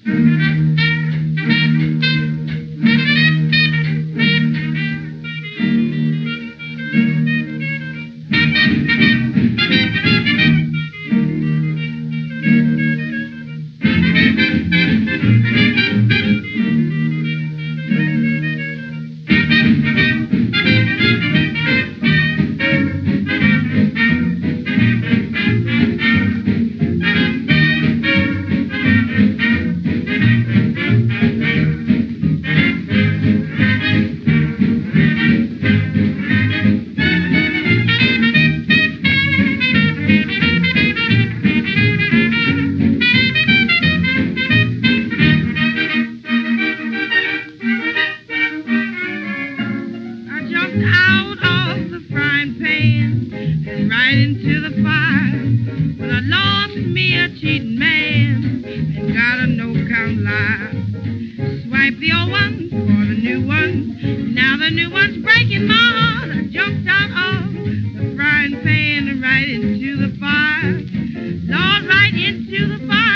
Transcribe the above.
I jumped out of the frying pan and right into the fire. When I lost me a cheating man and got a no-count lie. Swipe the old one for the new one. Now the new one's breaking my heart. I jumped out of the frying pan and right into the fire. Lord, right into the fire.